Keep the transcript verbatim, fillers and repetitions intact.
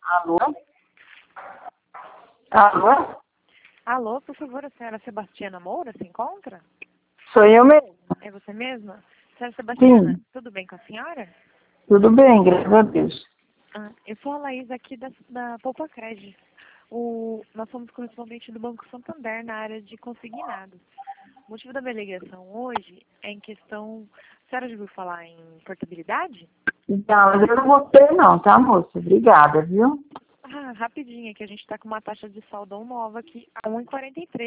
Alô? Alô? Alô, por favor, a senhora Sebastiana Moura se encontra? Sou eu mesmo? É você mesma? Senhora Sebastiana, Sim. tudo bem com a senhora? Tudo bem, graças a Deus. Ah, eu sou a Laís aqui da, da Poupa Cred. O, nós somos correspondente do Banco Santander na área de consignados. O motivo da minha ligação hoje é em questão... A senhora já ouviu falar em portabilidade? Não, mas eu não vou ter não, tá, moça? Obrigada, viu? Ah, rapidinho, é que a gente está com uma taxa de saldão nova aqui a um vírgula quarenta e três.